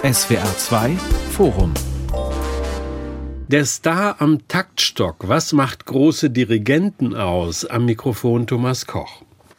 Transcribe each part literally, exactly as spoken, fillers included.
S W R zwei Forum. Der Star am Taktstock. Was macht große Dirigenten aus? Am Mikrofon Thomas Koch.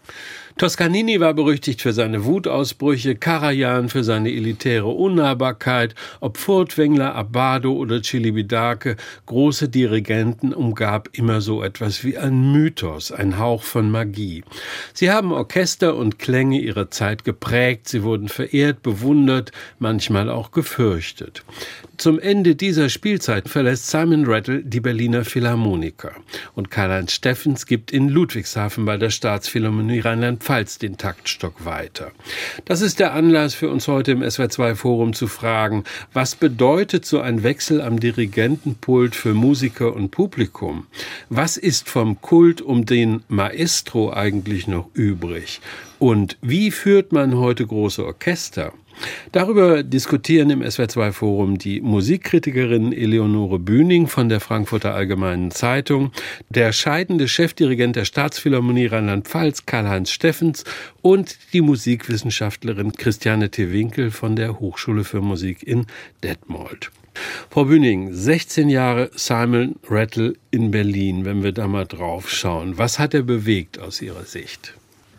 Toscanini war berüchtigt für seine Wutausbrüche, Karajan für seine elitäre Unnahbarkeit, ob Furtwängler, Abbado oder Celibidache, große Dirigenten umgab immer so etwas wie ein Mythos, ein Hauch von Magie. Sie haben Orchester und Klänge ihrer Zeit geprägt, sie wurden verehrt, bewundert, manchmal auch gefürchtet. Zum Ende dieser Spielzeit verlässt Simon Rattle die Berliner Philharmoniker und Karl-Heinz Steffens gibt in Ludwigshafen bei der Staatsphilharmonie Rheinland-Pfalz den Taktstock weiter. Das ist der Anlass für uns heute im S W R zwei Forum zu fragen, was bedeutet so ein Wechsel am Dirigentenpult für Musiker und Publikum? Was ist vom Kult um den Maestro eigentlich noch übrig? Und wie führt man heute große Orchester? Darüber diskutieren im S W R zwei Forum die Musikkritikerin Eleonore Bühning von der Frankfurter Allgemeinen Zeitung, der scheidende Chefdirigent der Staatsphilharmonie Rheinland-Pfalz Karl-Heinz Steffens und die Musikwissenschaftlerin Christiane T. Winkel von der Hochschule für Musik in Detmold. Frau Bühning, sechzehn Jahre Simon Rattle in Berlin, wenn wir da mal drauf schauen. Was hat er bewegt aus Ihrer Sicht?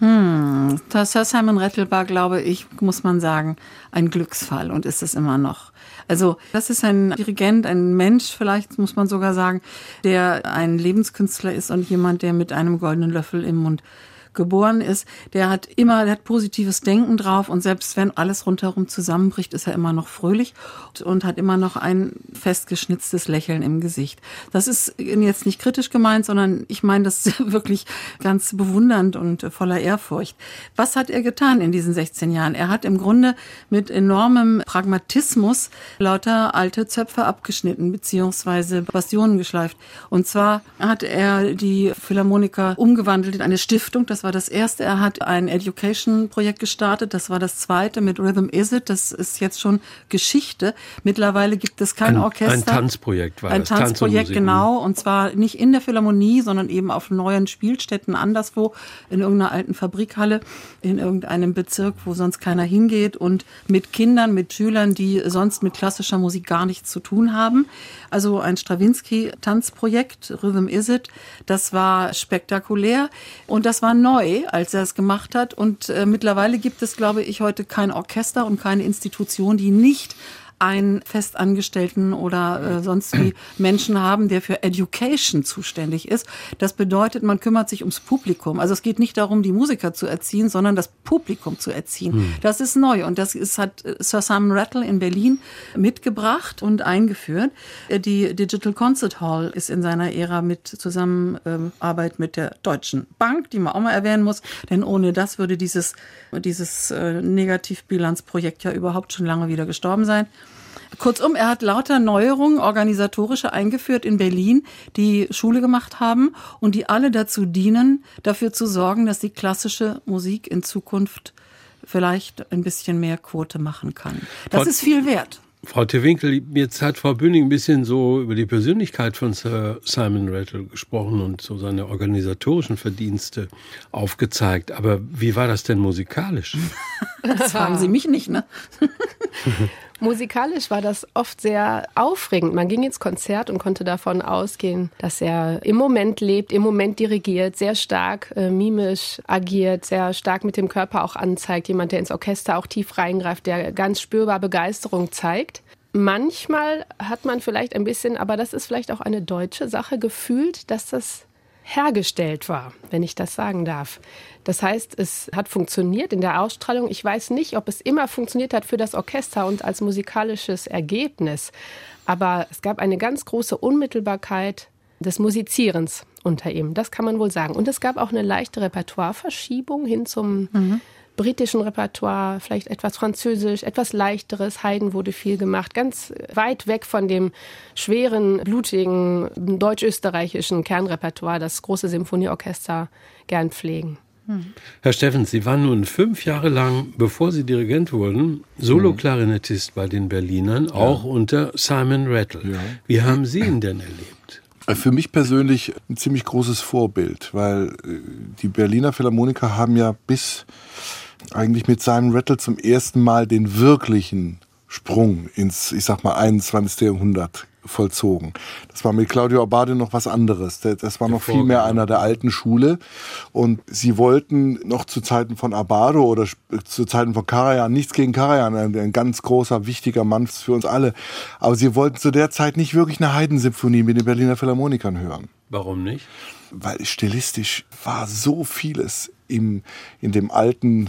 Hm, das Sir Simon Rattle war, glaube ich, muss man sagen, ein Glücksfall und ist es immer noch. Also das ist ein Dirigent, ein Mensch, vielleicht muss man sogar sagen, der ein Lebenskünstler ist und jemand, der mit einem goldenen Löffel im Mund geboren ist, der hat immer, der hat positives Denken drauf und selbst wenn alles rundherum zusammenbricht, ist er immer noch fröhlich und hat immer noch ein festgeschnitztes Lächeln im Gesicht. Das ist jetzt nicht kritisch gemeint, sondern ich meine das wirklich ganz bewundernd und voller Ehrfurcht. Was hat er getan in diesen sechzehn Jahren? Er hat im Grunde mit enormem Pragmatismus lauter alte Zöpfe abgeschnitten beziehungsweise Bastionen geschleift. Und zwar hat er die Philharmoniker umgewandelt in eine Stiftung. Das war das erste. Er hat ein Education-Projekt gestartet. Das war das zweite mit Rhythm Is It. Das ist jetzt schon Geschichte. Mittlerweile gibt es kein ein, Orchester. Ein Tanzprojekt war ein das. Ein Tanzprojekt, Tanz genau. Und zwar nicht in der Philharmonie, sondern eben auf neuen Spielstätten anderswo, in irgendeiner alten Fabrikhalle, in irgendeinem Bezirk, wo sonst keiner hingeht und mit Kindern, mit Schülern, die sonst mit klassischer Musik gar nichts zu tun haben. Also ein Stravinsky-Tanzprojekt, Rhythm Is It. Das war spektakulär und das war neu, als er es gemacht hat. Und äh, mittlerweile gibt es, glaube ich, heute kein Orchester und keine Institution, die nicht einen Festangestellten oder äh, sonst wie Menschen haben, der für Education zuständig ist. Das bedeutet, man kümmert sich ums Publikum. Also es geht nicht darum, die Musiker zu erziehen, sondern das Publikum zu erziehen. Hm. Das ist neu und das ist, hat Sir Simon Rattle in Berlin mitgebracht und eingeführt. Die Digital Concert Hall ist in seiner Ära mit Zusammenarbeit mit der Deutschen Bank, die man auch mal erwähnen muss, denn ohne das würde dieses, dieses äh, Negativbilanzprojekt ja überhaupt schon lange wieder gestorben sein. Kurzum, er hat lauter Neuerungen, organisatorische eingeführt in Berlin, die Schule gemacht haben und die alle dazu dienen, dafür zu sorgen, dass die klassische Musik in Zukunft vielleicht ein bisschen mehr Quote machen kann. Das Frau, ist viel wert. Frau T. Winkel, jetzt hat Frau Bühning ein bisschen so über die Persönlichkeit von Sir Simon Rattle gesprochen und so seine organisatorischen Verdienste aufgezeigt. Aber wie war das denn musikalisch? Das fragen Sie mich nicht, ne? Musikalisch war das oft sehr aufregend. Man ging ins Konzert und konnte davon ausgehen, dass er im Moment lebt, im Moment dirigiert, sehr stark äh, mimisch agiert, sehr stark mit dem Körper auch anzeigt. Jemand, der ins Orchester auch tief reingreift, der ganz spürbar Begeisterung zeigt. Manchmal hat man vielleicht ein bisschen, aber das ist vielleicht auch eine deutsche Sache, gefühlt, dass das hergestellt war, wenn ich das sagen darf. Das heißt, es hat funktioniert in der Ausstrahlung. Ich weiß nicht, ob es immer funktioniert hat für das Orchester und als musikalisches Ergebnis. Aber es gab eine ganz große Unmittelbarkeit des Musizierens unter ihm. Das kann man wohl sagen. Und es gab auch eine leichte Repertoireverschiebung hin zum mhm. britischen Repertoire, vielleicht etwas Französisch, etwas Leichteres. Haydn wurde viel gemacht, ganz weit weg von dem schweren, blutigen, deutsch-österreichischen Kernrepertoire, das große Symphonieorchester gern pflegen. Hm. Herr Steffens, Sie waren nun fünf Jahre lang, bevor Sie Dirigent wurden, Solo-Klarinettist bei den Berlinern, auch ja. unter Simon Rattle. Ja. Wie haben Sie ihn denn erlebt? Für mich persönlich ein ziemlich großes Vorbild, weil die Berliner Philharmoniker haben ja bis eigentlich mit Simon Rattle zum ersten Mal den wirklichen Sprung ins, ich sag mal, einundzwanzigsten Jahrhundert vollzogen. Das war mit Claudio Abbado noch was anderes. Das war noch viel mehr einer der alten Schule. Und sie wollten noch zu Zeiten von Abbado oder zu Zeiten von Karajan, nichts gegen Karajan, ein, ein ganz großer, wichtiger Mann für uns alle. Aber sie wollten zu der Zeit nicht wirklich eine Heidensymphonie mit den Berliner Philharmonikern hören. Warum nicht? Weil stilistisch war so vieles im, in dem alten,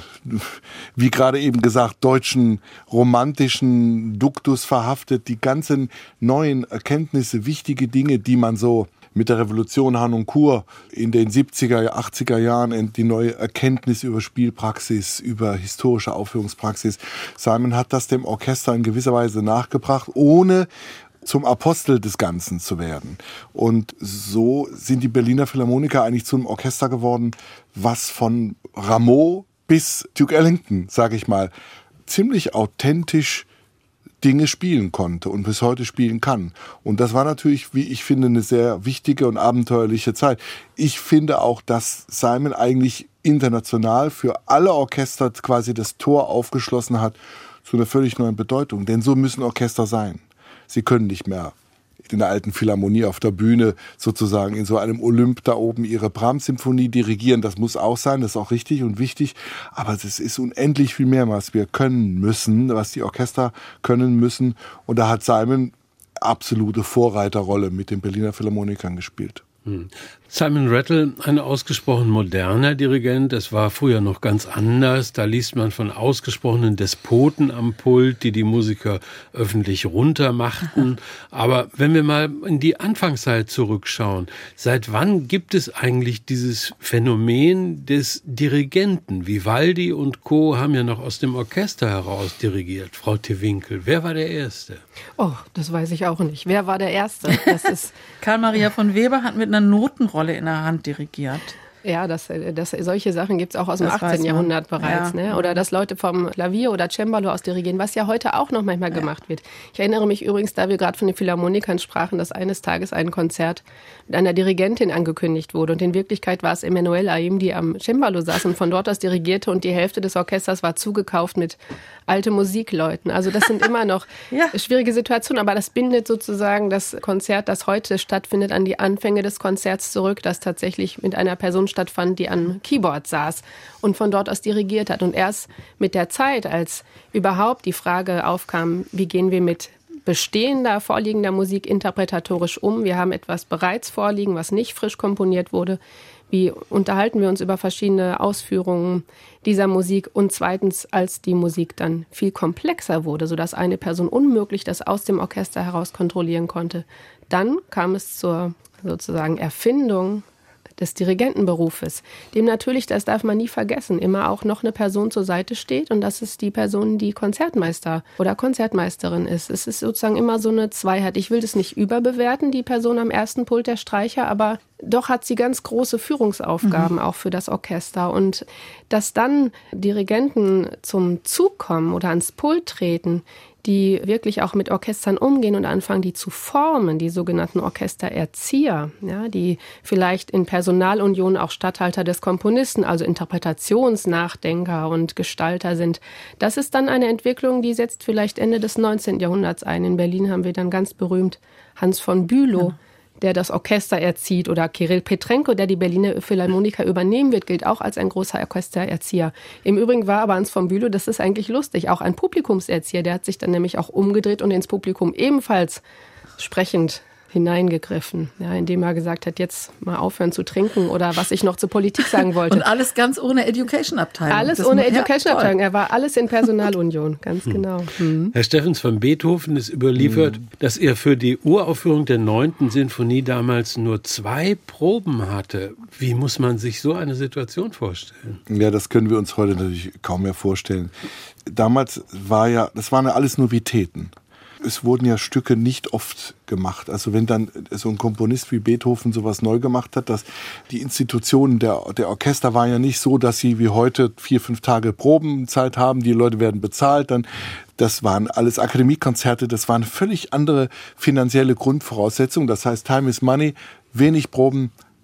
wie gerade eben gesagt, deutschen romantischen Duktus verhaftet. Die ganzen neuen Erkenntnisse, wichtige Dinge, die man so mit der Revolution Harnoncourt in den siebziger, achtziger Jahren, die neue Erkenntnis über Spielpraxis, über historische Aufführungspraxis. Simon hat das dem Orchester in gewisser Weise nachgebracht, ohne zum Apostel des Ganzen zu werden. Und so sind die Berliner Philharmoniker eigentlich zu einem Orchester geworden, was von Rameau bis Duke Ellington, sage ich mal, ziemlich authentisch Dinge spielen konnte und bis heute spielen kann. Und das war natürlich, wie ich finde, eine sehr wichtige und abenteuerliche Zeit. Ich finde auch, dass Simon eigentlich international für alle Orchester quasi das Tor aufgeschlossen hat zu einer völlig neuen Bedeutung. Denn so müssen Orchester sein. Sie können nicht mehr in der alten Philharmonie auf der Bühne sozusagen in so einem Olymp da oben ihre Brahms-Symphonie dirigieren. Das muss auch sein, das ist auch richtig und wichtig. Aber es ist unendlich viel mehr, was wir können müssen, was die Orchester können müssen. Und da hat Simon absolute Vorreiterrolle mit den Berliner Philharmonikern gespielt. Hm. Simon Rattle, ein ausgesprochen moderner Dirigent. Es war früher noch ganz anders. Da liest man von ausgesprochenen Despoten am Pult, die die Musiker öffentlich runtermachten. Aber wenn wir mal in die Anfangszeit zurückschauen, seit wann gibt es eigentlich dieses Phänomen des Dirigenten? Vivaldi und Co. haben ja noch aus dem Orchester heraus dirigiert. Frau Tewinkel, wer war der Erste? Oh, das weiß ich auch nicht. Wer war der Erste? Das ist Karl Maria von Weber hat mit einer Notenrolle in der Hand dirigiert. Ja, das, das, solche Sachen gibt es auch aus dem Das achtzehnten Jahrhundert bereits. Ja. Ne? Oder dass Leute vom Klavier oder Cembalo aus dirigieren, was ja heute auch noch manchmal ja. gemacht wird. Ich erinnere mich übrigens, da wir gerade von den Philharmonikern sprachen, dass eines Tages ein Konzert mit einer Dirigentin angekündigt wurde. Und in Wirklichkeit war es Emmanuel Aim, die am Cembalo saß und von dort aus dirigierte. Und die Hälfte des Orchesters war zugekauft mit alte Musikleuten. Also das sind immer noch ja. schwierige Situationen. Aber das bindet sozusagen das Konzert, das heute stattfindet, an die Anfänge des Konzerts zurück, das tatsächlich mit einer Person stattfand, die am Keyboard saß und von dort aus dirigiert hat. Und erst mit der Zeit, als überhaupt die Frage aufkam, wie gehen wir mit bestehender, vorliegender Musik interpretatorisch um? Wir haben etwas bereits vorliegen, was nicht frisch komponiert wurde. Wie unterhalten wir uns über verschiedene Ausführungen dieser Musik? Und zweitens, als die Musik dann viel komplexer wurde, sodass eine Person unmöglich das aus dem Orchester heraus kontrollieren konnte, dann kam es zur sozusagen Erfindung des Dirigentenberufes, dem natürlich, das darf man nie vergessen, immer auch noch eine Person zur Seite steht und das ist die Person, die Konzertmeister oder Konzertmeisterin ist. Es ist sozusagen immer so eine Zweiheit. Ich will das nicht überbewerten, die Person am ersten Pult der Streicher, aber doch hat sie ganz große Führungsaufgaben mhm. auch für das Orchester. Und dass dann Dirigenten zum Zug kommen oder ans Pult treten, die wirklich auch mit Orchestern umgehen und anfangen, die zu formen, die sogenannten Orchestererzieher, ja, die vielleicht in Personalunion auch Statthalter des Komponisten, also Interpretationsnachdenker und Gestalter sind. Das ist dann eine Entwicklung, die setzt vielleicht Ende des neunzehnten Jahrhunderts ein. In Berlin haben wir dann ganz berühmt Hans von Bülow, ja. der das Orchester erzieht, oder Kirill Petrenko, der die Berliner Philharmoniker übernehmen wird, gilt auch als ein großer Orchestererzieher. Im Übrigen war aber Hans von Bülow, das ist eigentlich lustig, auch ein Publikumserzieher, der hat sich dann nämlich auch umgedreht und ins Publikum ebenfalls sprechend hineingegriffen, ja, indem er gesagt hat, jetzt mal aufhören zu trinken oder was ich noch zur Politik sagen wollte. Und alles ganz ohne Education-Abteilung. Alles das ohne Education-Abteilung. Er war alles in Personalunion, ganz hm. genau. Hm. Herr Steffens, von Beethoven ist überliefert, hm. dass er für die Uraufführung der neunten Sinfonie damals nur zwei Proben hatte. Wie muss man sich so eine Situation vorstellen? Ja, das können wir uns heute natürlich kaum mehr vorstellen. Damals war ja, das waren ja alles Novitäten. Es wurden ja Stücke nicht oft gemacht. Also wenn dann so ein Komponist wie Beethoven sowas neu gemacht hat, dass die Institutionen der, der Orchester waren ja nicht so, dass sie wie heute vier, fünf Tage Probenzeit haben, die Leute werden bezahlt, dann das waren alles Akademiekonzerte, das waren völlig andere finanzielle Grundvoraussetzungen. Das heißt, Time is Money, wenig Proben,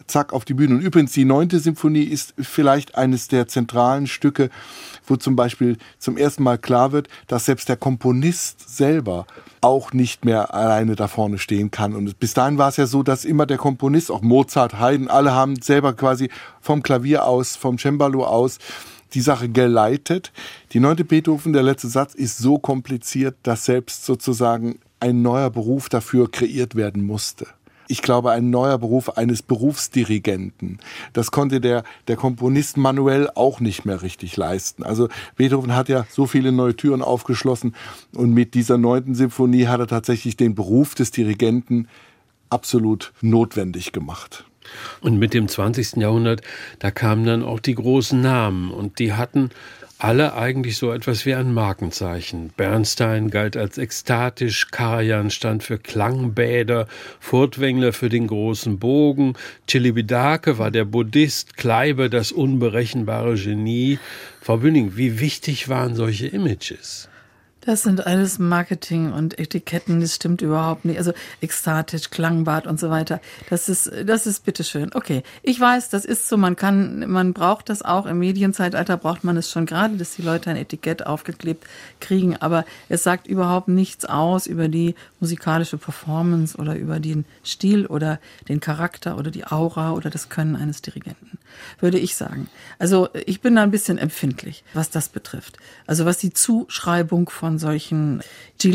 zack, auf die Bühne. Und übrigens, die neunte Symphonie ist vielleicht eines der zentralen Stücke, wo zum Beispiel zum ersten Mal klar wird, dass selbst der Komponist selber auch nicht mehr alleine da vorne stehen kann. Und bis dahin war es ja so, dass immer der Komponist, auch Mozart, Haydn, alle haben selber quasi vom Klavier aus, vom Cembalo aus die Sache geleitet. Die neunte Beethoven, der letzte Satz, ist so kompliziert, dass selbst sozusagen ein neuer Beruf dafür kreiert werden musste. Ich glaube, ein neuer Beruf eines Berufsdirigenten. Das konnte der, der Komponist manuell auch nicht mehr richtig leisten. Also Beethoven hat ja so viele neue Türen aufgeschlossen und mit dieser neunten Symphonie hat er tatsächlich den Beruf des Dirigenten absolut notwendig gemacht. Und mit dem zwanzigsten Jahrhundert, da kamen dann auch die großen Namen und die hatten alle eigentlich so etwas wie ein Markenzeichen. Bernstein galt als ekstatisch, Karajan stand für Klangbäder, Furtwängler für den großen Bogen, Celibidache war der Buddhist, Kleiber das unberechenbare Genie. Frau Bühning, wie wichtig waren solche Images? Das sind alles Marketing und Etiketten, das stimmt überhaupt nicht. Also ekstatisch, Klangbad und so weiter. Das ist, das ist bitteschön. Okay, ich weiß, das ist so, man kann, man braucht das auch. Im Medienzeitalter braucht man es schon gerade, dass die Leute ein Etikett aufgeklebt kriegen. Aber es sagt überhaupt nichts aus über die musikalische Performance oder über den Stil oder den Charakter oder die Aura oder das Können eines Dirigenten, würde ich sagen. Also ich bin da ein bisschen empfindlich, was das betrifft. Also was die Zuschreibung von solchen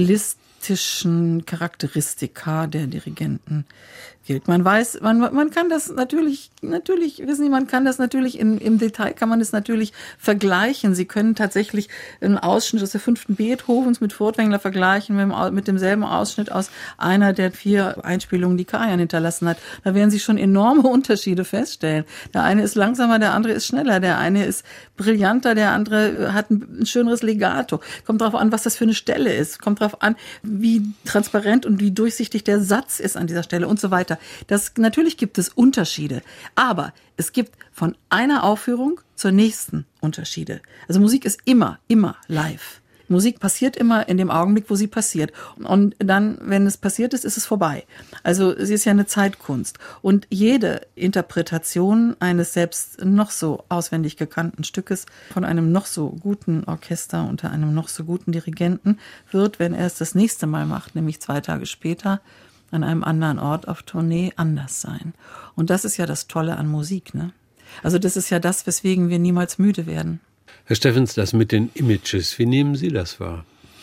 stilistischen Charakteristika der Dirigenten gilt. Man weiß, man, man kann das natürlich, natürlich, wissen Sie, man kann das natürlich in, im Detail kann man es natürlich vergleichen. Sie können tatsächlich einen Ausschnitt aus der fünften Beethovens mit Furtwängler vergleichen mit, dem, mit demselben Ausschnitt aus einer der vier Einspielungen, die Karajan hinterlassen hat. Da werden Sie schon enorme Unterschiede feststellen. Der eine ist langsamer, der andere ist schneller, der eine ist brillanter, der andere hat ein, ein schöneres Legato. Kommt darauf an, was das für eine Stelle ist. Kommt darauf an, wie transparent und wie durchsichtig der Satz ist an dieser Stelle und so weiter. Das, natürlich gibt es Unterschiede, aber es gibt von einer Aufführung zur nächsten Unterschiede. Also Musik ist immer, immer live. Musik passiert immer in dem Augenblick, wo sie passiert. Und dann, wenn es passiert ist, ist es vorbei. Also sie ist ja eine Zeitkunst. Und jede Interpretation eines selbst noch so auswendig gekannten Stückes von einem noch so guten Orchester unter einem noch so guten Dirigenten wird, wenn er es das nächste Mal macht, nämlich zwei Tage später, an einem anderen Ort auf Tournee anders sein. Und das ist ja das Tolle an Musik, ne? Also das ist ja das, weswegen wir niemals müde werden. Herr Steffens, das mit den Images, wie nehmen Sie das wahr?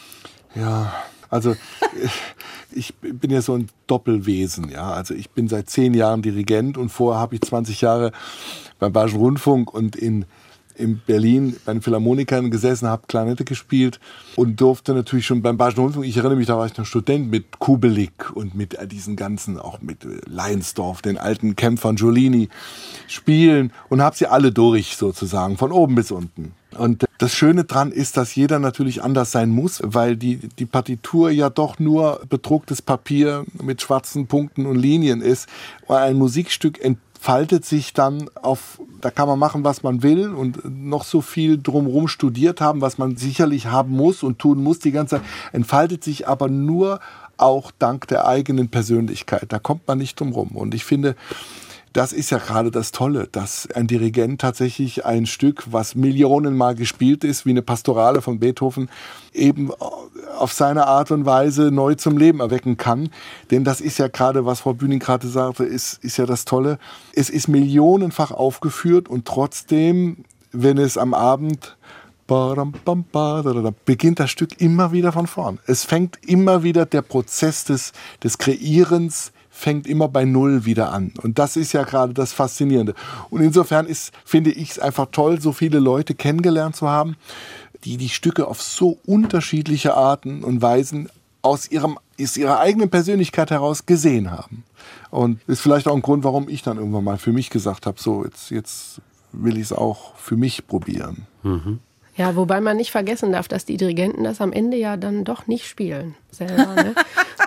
Ja, also ich bin ja so ein Doppelwesen, ja. Also ich bin seit zehn Jahren Dirigent und vorher habe ich zwanzig Jahre beim Bayerischen Rundfunk und in in Berlin bei den Philharmonikern gesessen, habe Klarinette gespielt und durfte natürlich schon beim Bayerischen Rundfunk, ich erinnere mich, da war ich noch Student, mit Kubelik und mit diesen ganzen, auch mit Leinsdorf, den alten Kämpfern, Giolini, spielen und habe sie alle durch sozusagen, von oben bis unten. Und das Schöne dran ist, dass jeder natürlich anders sein muss, weil die, die Partitur ja doch nur bedrucktes Papier mit schwarzen Punkten und Linien ist. Und ein Musikstück entfaltet sich dann auf, da kann man machen, was man will und noch so viel drumherum studiert haben, was man sicherlich haben muss und tun muss die ganze Zeit, entfaltet sich aber nur auch dank der eigenen Persönlichkeit. Da kommt man nicht drum rum. Und ich finde, das ist ja gerade das Tolle, dass ein Dirigent tatsächlich ein Stück, was millionenmal gespielt ist, wie eine Pastorale von Beethoven, eben auf seine Art und Weise neu zum Leben erwecken kann. Denn das ist ja gerade, was Frau Bühning gerade sagte, ist, ist ja das Tolle. Es ist millionenfach aufgeführt und trotzdem, wenn es am Abend beginnt das Stück immer wieder von vorn. Es fängt immer wieder, der Prozess des, des Kreierens fängt immer bei Null wieder an. Und das ist ja gerade das Faszinierende. Und insofern ist, finde ich es einfach toll, so viele Leute kennengelernt zu haben, die die Stücke auf so unterschiedliche Arten und Weisen aus ihrem, aus ihrer eigenen Persönlichkeit heraus gesehen haben. Und ist vielleicht auch ein Grund, warum ich dann irgendwann mal für mich gesagt habe, so, jetzt, jetzt will ich es auch für mich probieren. Mhm. Ja, wobei man nicht vergessen darf, dass die Dirigenten das am Ende ja dann doch nicht spielen selber. Ne?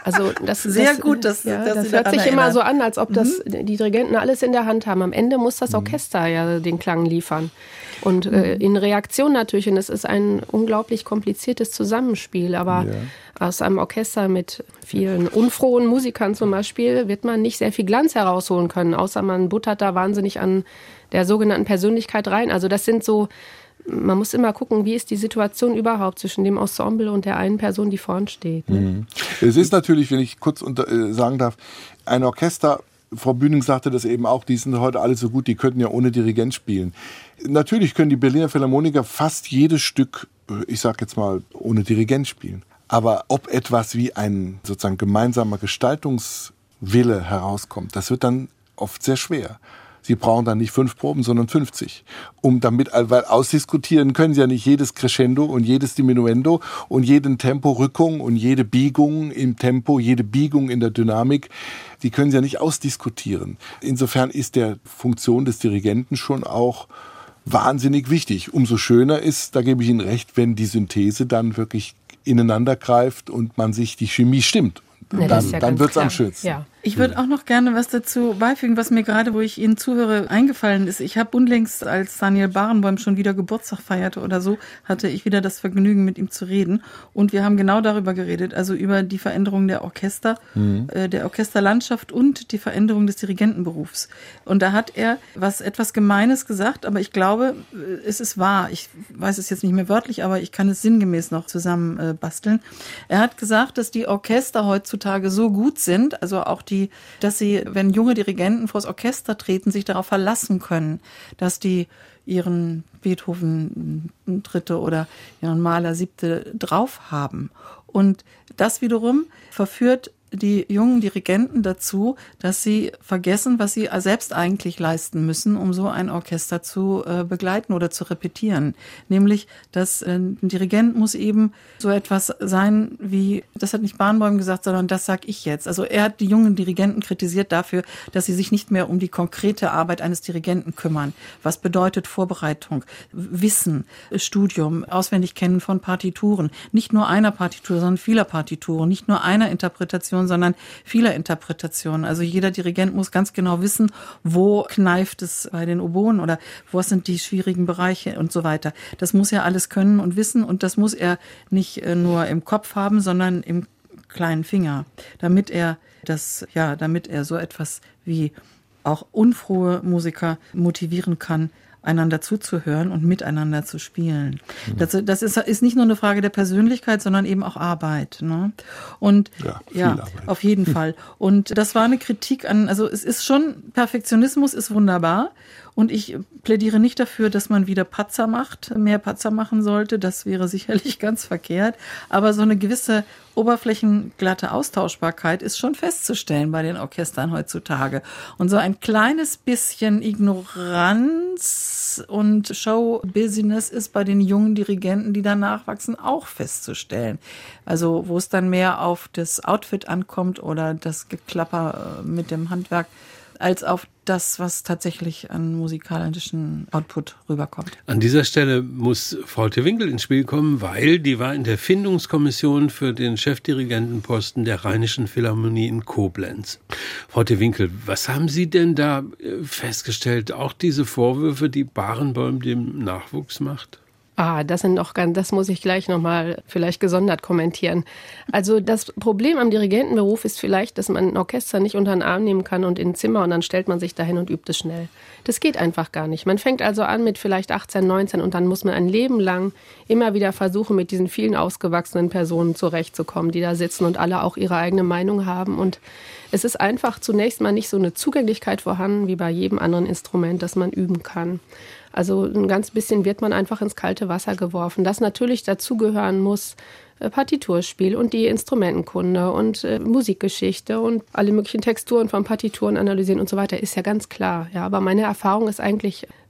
Also das sehr das, gut, dass, ja, dass das Sie hört daran sich immer erinnern. so an, als ob das Mhm. die Dirigenten alles in der Hand haben. Am Ende muss das Orchester mhm. ja den Klang liefern. Und äh, in Reaktion natürlich, und es ist ein unglaublich kompliziertes Zusammenspiel, aber ja. aus einem Orchester mit vielen unfrohen Musikern zum Beispiel wird man nicht sehr viel Glanz herausholen können, außer man buttert da wahnsinnig an der sogenannten Persönlichkeit rein. Also das sind so, man muss immer gucken, wie ist die Situation überhaupt zwischen dem Ensemble und der einen Person, die vorn steht. Ne? Mhm. Es ist natürlich, wenn ich kurz unter, äh, sagen darf, ein Orchester, Frau Bühning sagte das eben auch, die sind heute alle so gut, die könnten ja ohne Dirigent spielen. Natürlich können die Berliner Philharmoniker fast jedes Stück, ich sag jetzt mal, ohne Dirigent spielen. Aber ob etwas wie ein sozusagen gemeinsamer Gestaltungswille herauskommt, das wird dann oft sehr schwer. Sie brauchen dann nicht fünf Proben, sondern fünfzig. Um damit, weil ausdiskutieren können Sie ja nicht jedes Crescendo und jedes Diminuendo und jeden Temporückung und jede Biegung im Tempo, jede Biegung in der Dynamik. Die können Sie ja nicht ausdiskutieren. Insofern ist der Funktion des Dirigenten schon auch wahnsinnig wichtig. Umso schöner ist, da gebe ich Ihnen recht, wenn die Synthese dann wirklich ineinander greift und man sich die Chemie stimmt. Ja, dann ja dann wird es am schönsten. Ja. Ich würde auch noch gerne was dazu beifügen, was mir gerade, wo ich Ihnen zuhöre, eingefallen ist. Ich habe unlängst, als Daniel Barenboim schon wieder Geburtstag feierte oder so, hatte ich wieder das Vergnügen, mit ihm zu reden. Und wir haben genau darüber geredet, also über die Veränderung der Orchester, mhm. äh, der Orchesterlandschaft und die Veränderung des Dirigentenberufs. Und da hat er was etwas Gemeines gesagt, aber ich glaube, es ist wahr. Ich weiß es jetzt nicht mehr wörtlich, aber ich kann es sinngemäß noch zusammen äh, basteln. Er hat gesagt, dass die Orchester heutzutage so gut sind, also auch die dass sie, wenn junge Dirigenten vors Orchester treten, sich darauf verlassen können, dass die ihren Beethoven Dritte oder ihren Mahler Siebte drauf haben. Und das wiederum verführt die jungen Dirigenten dazu, dass sie vergessen, was sie selbst eigentlich leisten müssen, um so ein Orchester zu äh, begleiten oder zu repetieren. Nämlich, dass äh, ein Dirigent muss eben so etwas sein wie, das hat nicht Barenboim gesagt, sondern das sag ich jetzt. Also er hat die jungen Dirigenten kritisiert dafür, dass sie sich nicht mehr um die konkrete Arbeit eines Dirigenten kümmern. Was bedeutet Vorbereitung, Wissen, Studium, auswendig kennen von Partituren. Nicht nur einer Partitur, sondern vieler Partituren. Nicht nur einer Interpretation, sondern vieler Interpretationen. Also jeder Dirigent muss ganz genau wissen, wo kneift es bei den Oboen oder wo sind die schwierigen Bereiche und so weiter. Das muss er alles können und wissen und das muss er nicht nur im Kopf haben, sondern im kleinen Finger, damit er das, ja, damit er so etwas wie auch unfrohe Musiker motivieren kann, einander zuzuhören und miteinander zu spielen. Mhm. Das, das ist, ist nicht nur eine Frage der Persönlichkeit, sondern eben auch Arbeit. Ne? Und ja, ja Arbeit. Auf jeden Fall. Und das war eine Kritik an, also es ist schon, Perfektionismus ist wunderbar. Und ich plädiere nicht dafür, dass man wieder Patzer macht, mehr Patzer machen sollte. Das wäre sicherlich ganz verkehrt. Aber so eine gewisse oberflächenglatte Austauschbarkeit ist schon festzustellen bei den Orchestern heutzutage. Und so ein kleines bisschen Ignoranz und Show-Business ist bei den jungen Dirigenten, die dann nachwachsen, auch festzustellen. Also wo es dann mehr auf das Outfit ankommt oder das Geklapper mit dem Handwerk, als auf das, was tatsächlich an musikalischen Output rüberkommt. An dieser Stelle muss Frau Tewinkel ins Spiel kommen, weil die war in der Findungskommission für den Chefdirigentenposten der Rheinischen Philharmonie in Koblenz. Frau Tewinkel, was haben Sie denn da festgestellt? Auch diese Vorwürfe, die Barenboim dem Nachwuchs macht? Ah, das sind noch ganz, das muss ich gleich nochmal vielleicht gesondert kommentieren. Also das Problem am Dirigentenberuf ist vielleicht, dass man ein Orchester nicht unter den Arm nehmen kann und in ein Zimmer und dann stellt man sich dahin und übt es schnell. Das geht einfach gar nicht. Man fängt also an mit vielleicht achtzehn, neunzehn und dann muss man ein Leben lang immer wieder versuchen, mit diesen vielen ausgewachsenen Personen zurechtzukommen, die da sitzen und alle auch ihre eigene Meinung haben. Und es ist einfach zunächst mal nicht so eine Zugänglichkeit vorhanden wie bei jedem anderen Instrument, das man üben kann. Also ein ganz bisschen wird man einfach ins kalte Wasser geworfen. Das natürlich dazugehören muss, äh, Partiturspiel und die Instrumentenkunde und äh, Musikgeschichte und alle möglichen Texturen von Partituren analysieren und so weiter, ist ja ganz klar. Ja, aber meine Erfahrung ist eigentlich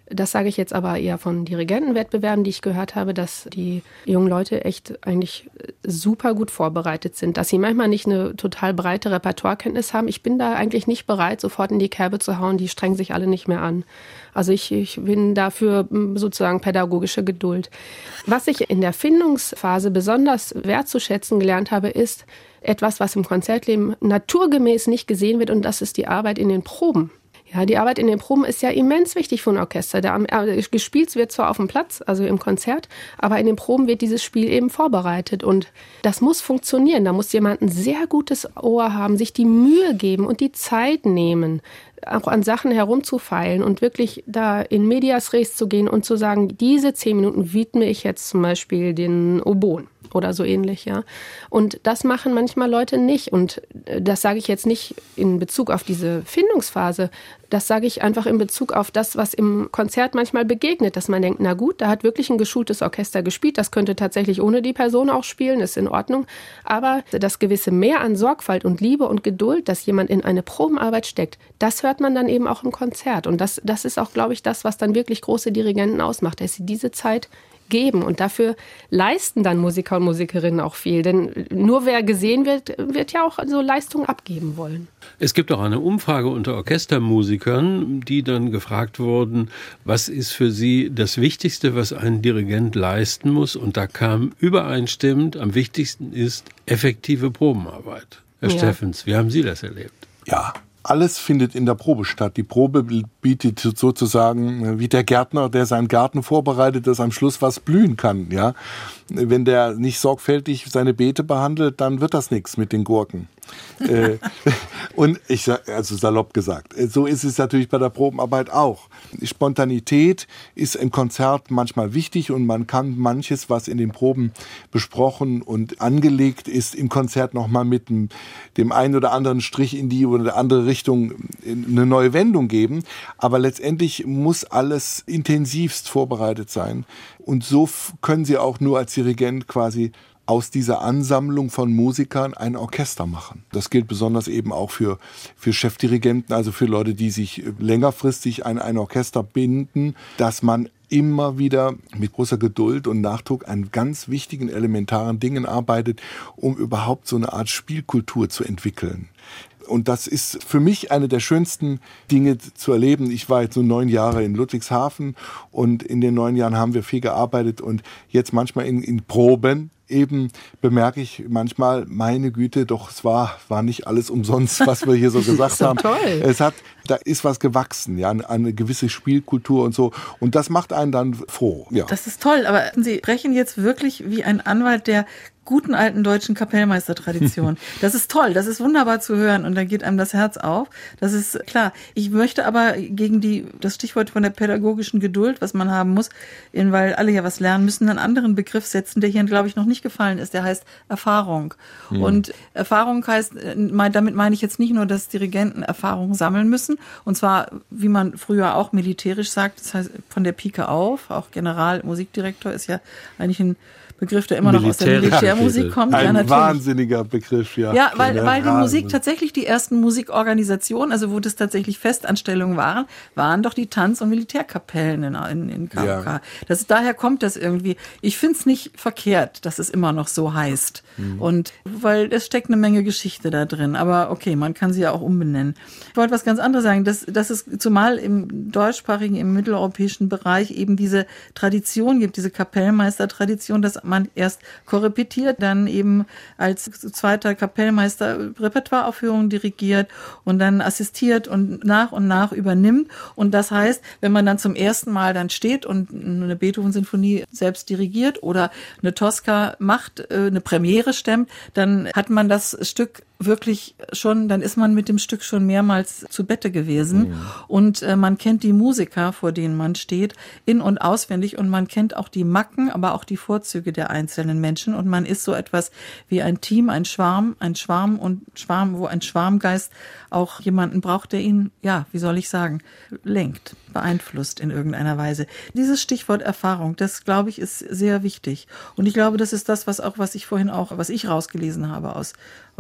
Das sage ich jetzt aber eher von Dirigentenwettbewerben, die ich gehört habe, dass die jungen Leute echt eigentlich super gut vorbereitet sind, dass sie manchmal nicht eine total breite Repertoirekenntnis haben. Ich bin da eigentlich nicht bereit, sofort in die Kerbe zu hauen, die strengen sich alle nicht mehr an. Also ich, ich bin dafür sozusagen pädagogische Geduld. Was ich in der Findungsphase besonders wertzuschätzen gelernt habe, ist etwas, was im Konzertleben naturgemäß nicht gesehen wird, und das ist die Arbeit in den Proben. Ja, die Arbeit in den Proben ist ja immens wichtig für ein Orchester. Da äh, gespielt wird zwar auf dem Platz, also im Konzert, aber in den Proben wird dieses Spiel eben vorbereitet. Und das muss funktionieren. Da muss jemand ein sehr gutes Ohr haben, sich die Mühe geben und die Zeit nehmen, auch an Sachen herumzufeilen und wirklich da in medias res zu gehen und zu sagen, diese zehn Minuten widme ich jetzt zum Beispiel den Oboen oder so ähnlich, ja. Und das machen manchmal Leute nicht. Und das sage ich jetzt nicht in Bezug auf diese Findungsphase, das sage ich einfach in Bezug auf das, was im Konzert manchmal begegnet, dass man denkt, na gut, da hat wirklich ein geschultes Orchester gespielt, das könnte tatsächlich ohne die Person auch spielen, ist in Ordnung. Aber das gewisse Mehr an Sorgfalt und Liebe und Geduld, dass jemand in eine Probenarbeit steckt, das hört man dann eben auch im Konzert. Und das, das ist auch, glaube ich, das, was dann wirklich große Dirigenten ausmacht, dass sie diese Zeit geben. Und dafür leisten dann Musiker und Musikerinnen auch viel. Denn nur wer gesehen wird, wird ja auch so Leistung abgeben wollen. Es gibt auch eine Umfrage unter Orchestermusikern, die dann gefragt wurden, was ist für sie das Wichtigste, was ein Dirigent leisten muss? Und da kam übereinstimmend, am wichtigsten ist effektive Probenarbeit. Herr Ja. Steffens, wie haben Sie das erlebt? Ja, alles findet in der Probe statt. Die Probe bietet sozusagen wie der Gärtner, der seinen Garten vorbereitet, dass am Schluss was blühen kann. Ja, wenn der nicht sorgfältig seine Beete behandelt, dann wird das nichts mit den Gurken. äh, und ich sag, also salopp gesagt, so ist es natürlich bei der Probenarbeit auch. Spontanität ist im Konzert manchmal wichtig und man kann manches, was in den Proben besprochen und angelegt ist, im Konzert nochmal mit dem, dem einen oder anderen Strich in die oder andere Richtung eine neue Wendung geben. Aber letztendlich muss alles intensivst vorbereitet sein. Und so können Sie auch nur als Dirigent quasi aus dieser Ansammlung von Musikern ein Orchester machen. Das gilt besonders eben auch für, für Chefdirigenten, also für Leute, die sich längerfristig an ein Orchester binden, dass man immer wieder mit großer Geduld und Nachdruck an ganz wichtigen, elementaren Dingen arbeitet, um überhaupt so eine Art Spielkultur zu entwickeln. Und das ist für mich eine der schönsten Dinge zu erleben. Ich war jetzt so neun Jahre in Ludwigshafen und in den neun Jahren haben wir viel gearbeitet und jetzt manchmal in, in Proben eben bemerke ich manchmal, meine Güte, doch es war, war nicht alles umsonst, was wir hier so gesagt haben. Toll. Es hat, da ist was gewachsen, ja, eine gewisse Spielkultur und so. Und das macht einen dann froh. Ja. Das ist toll, aber Sie sprechen jetzt wirklich wie ein Anwalt der guten alten deutschen Kapellmeistertradition. Das ist toll, das ist wunderbar zu hören und da geht einem das Herz auf. Das ist klar. Ich möchte aber gegen die, das Stichwort von der pädagogischen Geduld, was man haben muss, in, weil alle ja was lernen müssen, einen anderen Begriff setzen, der hier, glaube ich, noch nicht gefallen ist. Der heißt Erfahrung. Mhm. Und Erfahrung heißt, damit meine ich jetzt nicht nur, dass Dirigenten Erfahrung sammeln müssen, und zwar, wie man früher auch militärisch sagt, das heißt von der Pike auf, auch Generalmusikdirektor ist ja eigentlich ein Begriff, der immer noch aus der Militärmusik kommt. Ein ja, natürlich. wahnsinniger Begriff, ja. Ja, weil, weil die Musik tatsächlich, die ersten Musikorganisationen, also wo das tatsächlich Festanstellungen waren, waren doch die Tanz- und Militärkapellen in, in, in K O K. Ja. Das ist, daher kommt das irgendwie. Ich finde es nicht verkehrt, dass es immer noch so heißt. Mhm. Und weil es steckt eine Menge Geschichte da drin. Aber okay, man kann sie ja auch umbenennen. Ich wollte was ganz anderes sagen, dass, dass es zumal im deutschsprachigen, im mitteleuropäischen Bereich eben diese Tradition gibt, diese Kapellmeistertradition, dass man erst korrepetiert, dann eben als zweiter Kapellmeister Repertoireaufführungen dirigiert und dann assistiert und nach und nach übernimmt. Und das heißt, wenn man dann zum ersten Mal dann steht und eine Beethoven-Sinfonie selbst dirigiert oder eine Tosca macht, eine Premiere stemmt, dann hat man das Stück wirklich schon, dann ist man mit dem Stück schon mehrmals zu Bette gewesen. Mhm. Und äh, man kennt die Musiker, vor denen man steht, in- und auswendig und man kennt auch die Macken, aber auch die Vorzüge der einzelnen Menschen und man ist so etwas wie ein Team, ein Schwarm, ein Schwarm und Schwarm, wo ein Schwarmgeist auch jemanden braucht, der ihn, ja, wie soll ich sagen, lenkt, beeinflusst in irgendeiner Weise. Dieses Stichwort Erfahrung, das glaube ich ist sehr wichtig und ich glaube, das ist das, was auch, was ich vorhin auch, was ich rausgelesen habe aus, aus Barenboim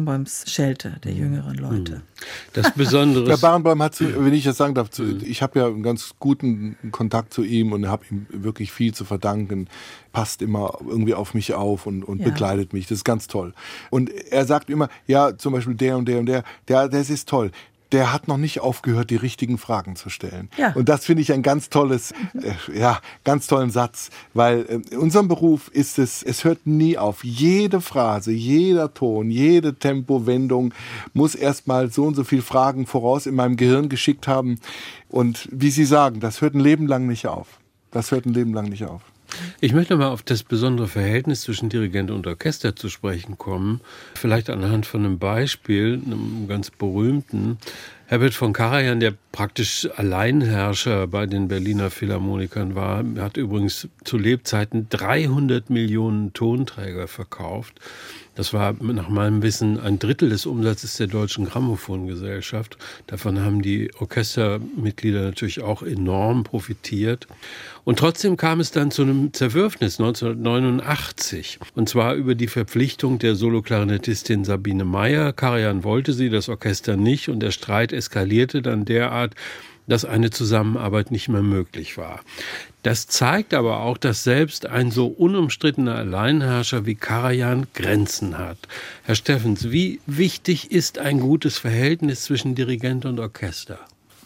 Barenboims Schelte der jüngeren Leute. Das Besondere. Der Barenboim hat, zu, wenn ich das sagen darf, zu, ich habe ja einen ganz guten Kontakt zu ihm und habe ihm wirklich viel zu verdanken. Passt immer irgendwie auf mich auf und, und ja. begleitet mich. Das ist ganz toll. Und er sagt immer, ja, zum Beispiel der und der und der, der, das ist toll. Der hat noch nicht aufgehört, die richtigen Fragen zu stellen. Ja. Und das finde ich ein ganz tolles, äh, ja, ganz tollen Satz, weil äh, in unserem Beruf ist es, es hört nie auf. Jede Phrase, jeder Ton, jede Tempowendung muss erstmal so und so viel Fragen voraus in meinem Gehirn geschickt haben. Und wie Sie sagen, das hört ein Leben lang nicht auf. Das hört ein Leben lang nicht auf. Ich möchte mal auf das besondere Verhältnis zwischen Dirigent und Orchester zu sprechen kommen. Vielleicht anhand von einem Beispiel, einem ganz berühmten. Herbert von Karajan, der praktisch Alleinherrscher bei den Berliner Philharmonikern war, hat übrigens zu Lebzeiten dreihundert Millionen Tonträger verkauft. Das war nach meinem Wissen ein Drittel des Umsatzes der Deutschen Grammophongesellschaft. Davon haben die Orchestermitglieder natürlich auch enorm profitiert. Und trotzdem kam es dann zu einem Zerwürfnis neunzehnhundertneunundachtzig. Und zwar über die Verpflichtung der Soloklarinettistin Sabine Meyer. Karajan wollte sie, das Orchester nicht. Und der Streit eskalierte dann derart, dass eine Zusammenarbeit nicht mehr möglich war. Das zeigt aber auch, dass selbst ein so unumstrittener Alleinherrscher wie Karajan Grenzen hat. Herr Steffens, wie wichtig ist ein gutes Verhältnis zwischen Dirigent und Orchester?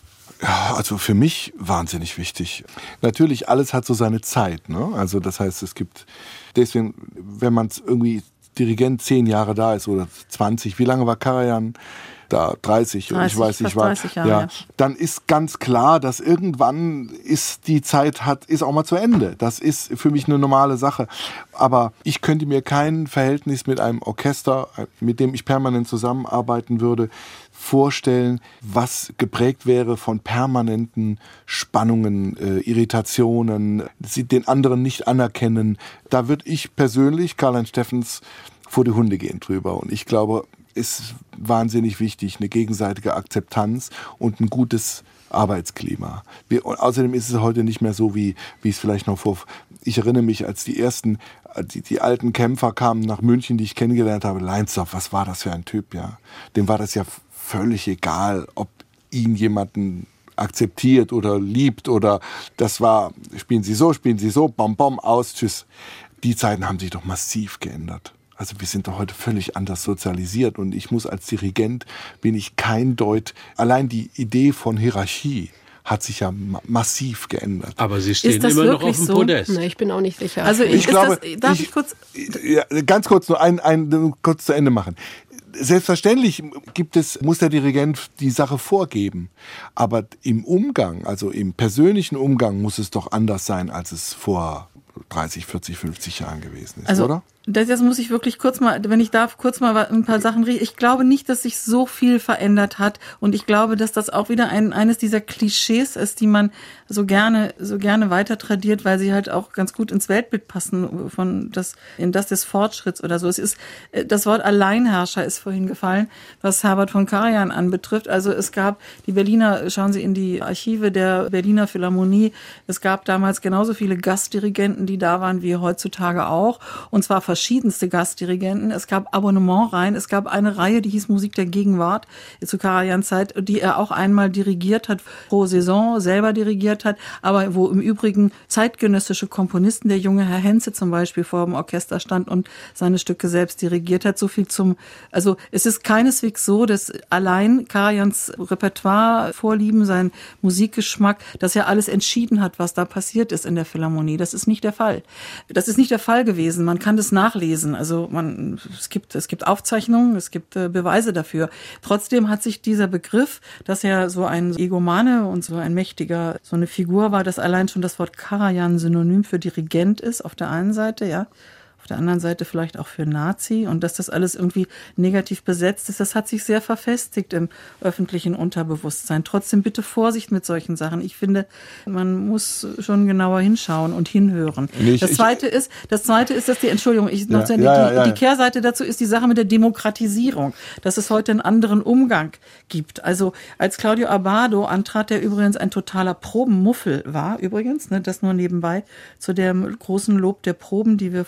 Ja, also für mich wahnsinnig wichtig. Natürlich, alles hat so seine Zeit, ne? Also das heißt, es gibt deswegen, wenn man irgendwie Dirigent zehn Jahre da ist oder zwanzig, wie lange war Karajan da? dreißig, dreißig ich weiß nicht, war, dreißig Jahre, ja, ja. Dann ist ganz klar, dass irgendwann ist die Zeit hat, ist auch mal zu Ende. Das ist für mich eine normale Sache. Aber ich könnte mir kein Verhältnis mit einem Orchester, mit dem ich permanent zusammenarbeiten würde, vorstellen, was geprägt wäre von permanenten Spannungen, äh, Irritationen, sie den anderen nicht anerkennen. Da würde ich persönlich, Karl-Heinz Steffens, vor die Hunde gehen drüber. Und ich glaube, ist wahnsinnig wichtig, eine gegenseitige Akzeptanz und ein gutes Arbeitsklima. Wir, und außerdem ist es heute nicht mehr so, wie, wie es vielleicht noch vor... Ich erinnere mich, als die ersten, die, die alten Kämpfer kamen nach München, die ich kennengelernt habe, Leinsdorf, was war das für ein Typ, ja? Dem war das ja völlig egal, ob ihn jemanden akzeptiert oder liebt oder das war, spielen Sie so, spielen Sie so, bom, bom, aus, tschüss. Die Zeiten haben sich doch massiv geändert. Also wir sind doch heute völlig anders sozialisiert und ich muss als Dirigent, bin ich kein Deut, allein die Idee von Hierarchie hat sich ja ma- massiv geändert. Aber Sie stehen immer noch auf dem so? Podest. Nee, ich bin auch nicht sicher. Also ich, ich glaube, das, darf ich, ich kurz... Ja, ganz kurz nur ein, ein kurz zu Ende machen. Selbstverständlich gibt es, muss der Dirigent die Sache vorgeben. Aber im Umgang, also im persönlichen Umgang, muss es doch anders sein, als es vor dreißig, vierzig, fünfzig Jahren gewesen ist, also, oder? Das jetzt muss ich wirklich kurz mal, wenn ich darf, kurz mal ein paar Sachen reden. Ich glaube nicht, dass sich so viel verändert hat. Und ich glaube, dass das auch wieder ein, eines dieser Klischees ist, die man so gerne, so gerne weiter tradiert, weil sie halt auch ganz gut ins Weltbild passen, von das, in das des Fortschritts oder so. Es ist, das Wort Alleinherrscher ist vorhin gefallen, was Herbert von Karajan anbetrifft. Also es gab die Berliner, schauen Sie in die Archive der Berliner Philharmonie. Es gab damals genauso viele Gastdirigenten, die da waren, wie heutzutage auch. Und zwar verschiedenste Gastdirigenten. Es gab Abonnementreihen. Es gab eine Reihe, die hieß Musik der Gegenwart zu Karajans Zeit, die er auch einmal dirigiert hat, pro Saison selber dirigiert hat, aber wo im Übrigen zeitgenössische Komponisten, der junge Herr Henze zum Beispiel, vor dem Orchester stand und seine Stücke selbst dirigiert hat. So viel zum, also es ist keineswegs so, dass allein Karajans Repertoire, Vorlieben, sein Musikgeschmack, dass er alles entschieden hat, was da passiert ist in der Philharmonie. Das ist nicht der Fall. Das ist nicht der Fall gewesen. Man kann das nachlesen. Also man, es gibt, es gibt Aufzeichnungen, es gibt äh, Beweise dafür. Trotzdem hat sich dieser Begriff, dass er so ein Egomane und so ein mächtiger, so eine Figur war, dass allein schon das Wort Karajan synonym für Dirigent ist, auf der einen Seite, ja. Auf der anderen Seite vielleicht auch für Nazi und dass das alles irgendwie negativ besetzt ist, das hat sich sehr verfestigt im öffentlichen Unterbewusstsein. Trotzdem bitte Vorsicht mit solchen Sachen. Ich finde, man muss schon genauer hinschauen und hinhören. Nee, ich, das zweite ich, ist, das zweite ist, dass die, Entschuldigung, ich noch ja, die, ja, ja, die Kehrseite dazu ist die Sache mit der Demokratisierung, dass es heute einen anderen Umgang gibt. Also als Claudio Abbado antrat, der übrigens ein totaler Probenmuffel war, übrigens, ne, das nur nebenbei, zu dem großen Lob der Proben, die wir vorhin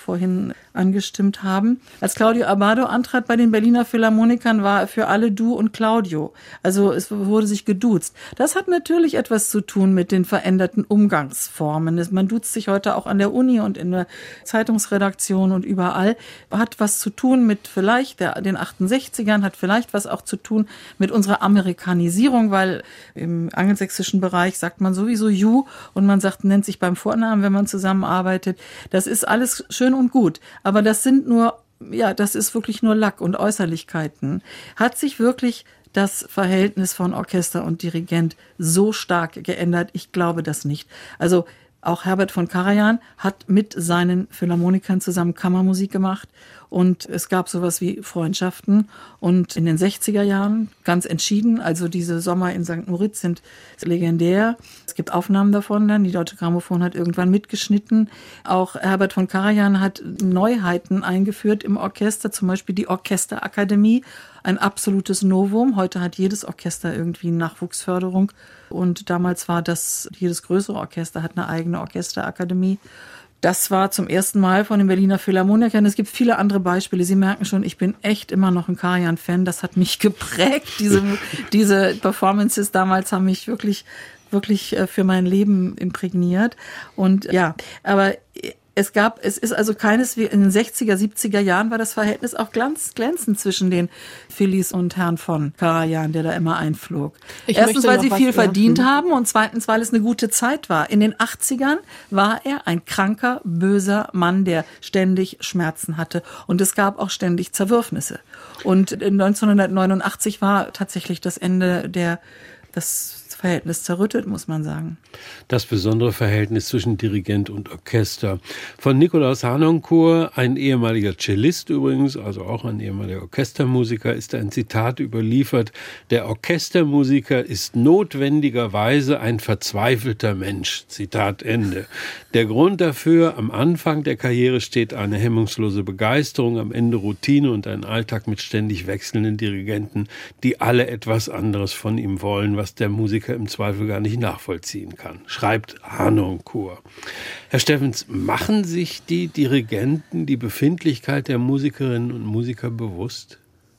Melodien angestimmt haben. Als Claudio Abbado antrat bei den Berliner Philharmonikern, war er für alle du und Claudio. Also es wurde sich geduzt. Das hat natürlich etwas zu tun mit den veränderten Umgangsformen. Man duzt sich heute auch an der Uni und in der Zeitungsredaktion und überall. Hat was zu tun mit vielleicht der, den achtundsechzigern, hat vielleicht was auch zu tun mit unserer Amerikanisierung, weil im angelsächsischen Bereich sagt man sowieso you und man sagt, nennt sich beim Vornamen, wenn man zusammenarbeitet. Das ist alles schön und gut. Aber das sind nur, ja, das ist wirklich nur Lack und Äußerlichkeiten. Hat sich wirklich das Verhältnis von Orchester und Dirigent so stark geändert? Ich glaube das nicht. Also auch Herbert von Karajan hat mit seinen Philharmonikern zusammen Kammermusik gemacht und es gab sowas wie Freundschaften und in den sechziger Jahren ganz entschieden, also diese Sommer in Sankt Moritz sind legendär. Es gibt Aufnahmen davon dann, die Deutsche Grammophon hat irgendwann mitgeschnitten. Auch Herbert von Karajan hat Neuheiten eingeführt im Orchester, zum Beispiel die Orchesterakademie, ein absolutes Novum. Heute hat jedes Orchester irgendwie eine Nachwuchsförderung und damals war das, jedes größere Orchester hat eine eigene Orchesterakademie. Das war zum ersten Mal von den Berliner Philharmonikern. Es gibt viele andere Beispiele. Sie merken schon, ich bin echt immer noch ein Karajan-Fan. Das hat mich geprägt. Diese, diese Performances damals haben mich wirklich, wirklich für mein Leben imprägniert. Und ja, aber es gab, es ist also keineswegs, in den sechziger, siebziger Jahren war das Verhältnis auch glanz, glänzend zwischen den Phillies und Herrn von Karajan, der da immer einflog. Ich Erstens, weil sie viel was, verdient ja. haben und zweitens, weil es eine gute Zeit war. In den achtzigern war er ein kranker, böser Mann, der ständig Schmerzen hatte und es gab auch ständig Zerwürfnisse. Und neunzehnhundertneunundachtzig war tatsächlich das Ende der, das Verhältnis zerrüttet, muss man sagen. Das besondere Verhältnis zwischen Dirigent und Orchester. Von Nikolaus Harnoncourt, ein ehemaliger Cellist übrigens, also auch ein ehemaliger Orchestermusiker, ist ein Zitat überliefert: Der Orchestermusiker ist notwendigerweise ein verzweifelter Mensch. Zitat Ende. Der Grund dafür: Am Anfang der Karriere steht eine hemmungslose Begeisterung, am Ende Routine und ein Alltag mit ständig wechselnden Dirigenten, die alle etwas anderes von ihm wollen, was der Musiker im Zweifel gar nicht nachvollziehen kann, schreibt Harnoncourt. Herr Steffens, machen sich die Dirigenten die Befindlichkeit der Musikerinnen und Musiker bewusst?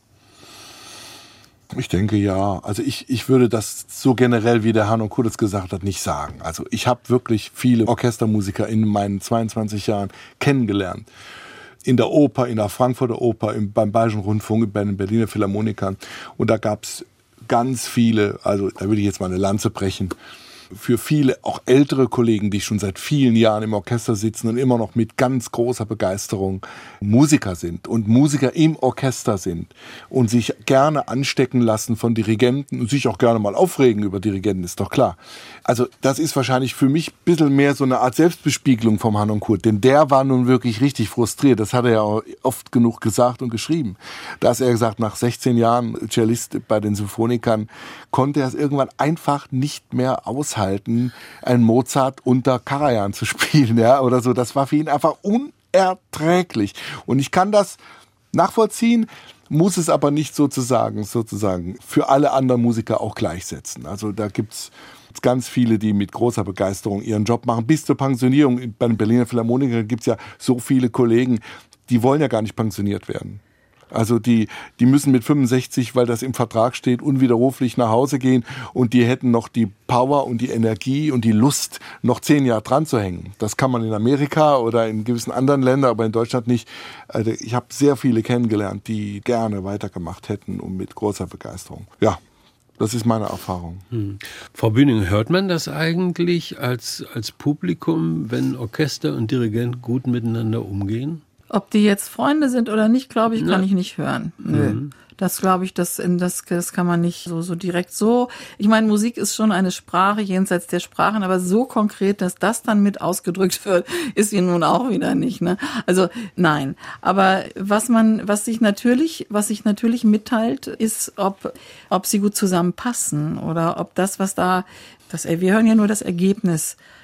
Ich denke ja. Also ich, ich würde das so generell, wie der Harnoncourt es gesagt hat, nicht sagen. Also ich habe wirklich viele Orchestermusiker in meinen zweiundzwanzig Jahren kennengelernt. In der Oper, in der Frankfurter Oper, im, beim Bayerischen Rundfunk, bei den Berliner Philharmonikern. Und da gab es ganz viele, also da würde ich jetzt mal eine Lanze brechen, für viele, auch ältere Kollegen, die schon seit vielen Jahren im Orchester sitzen und immer noch mit ganz großer Begeisterung Musiker sind und Musiker im Orchester sind und sich gerne anstecken lassen von Dirigenten und sich auch gerne mal aufregen über Dirigenten, ist doch klar. Also das ist wahrscheinlich für mich ein bisschen mehr so eine Art Selbstbespiegelung vom Harnoncourt, denn der war nun wirklich richtig frustriert, das hat er ja auch oft genug gesagt und geschrieben, dass er gesagt, nach sechzehn Jahren Cellist bei den Symphonikern konnte er es irgendwann einfach nicht mehr aushalten, einen Mozart unter Karajan zu spielen, ja, oder so. Das war für ihn einfach unerträglich. Und ich kann das nachvollziehen, muss es aber nicht sozusagen, sozusagen für alle anderen Musiker auch gleichsetzen. Also da gibt's ganz viele, die mit großer Begeisterung ihren Job machen. Bis zur Pensionierung. Bei den Berliner Philharmonikern gibt's ja so viele Kollegen, die wollen ja gar nicht pensioniert werden. Also die, die müssen mit fünfundsechzig, weil das im Vertrag steht, unwiderruflich nach Hause gehen und die hätten noch die Power und die Energie und die Lust, noch zehn Jahre dran zu hängen. Das kann man in Amerika oder in gewissen anderen Ländern, aber in Deutschland nicht. Also ich habe sehr viele kennengelernt, die gerne weitergemacht hätten und mit großer Begeisterung. Ja, das ist meine Erfahrung. Hm. Frau Bühning, hört man das eigentlich als, als Publikum, wenn Orchester und Dirigent gut miteinander umgehen? Ob die jetzt Freunde sind oder nicht, glaube ich, kann ja. ich nicht hören. Nö. Mhm. Das glaube ich, das, das, das kann man nicht so, so direkt so. Ich meine, Musik ist schon eine Sprache jenseits der Sprachen, aber so konkret, dass das dann mit ausgedrückt wird, ist sie nun auch wieder nicht, ne? Also, nein. Aber was man, was sich natürlich, was sich natürlich mitteilt, ist, ob, ob sie gut zusammenpassen oder ob das, was da, das, wir hören ja nur das Ergebnis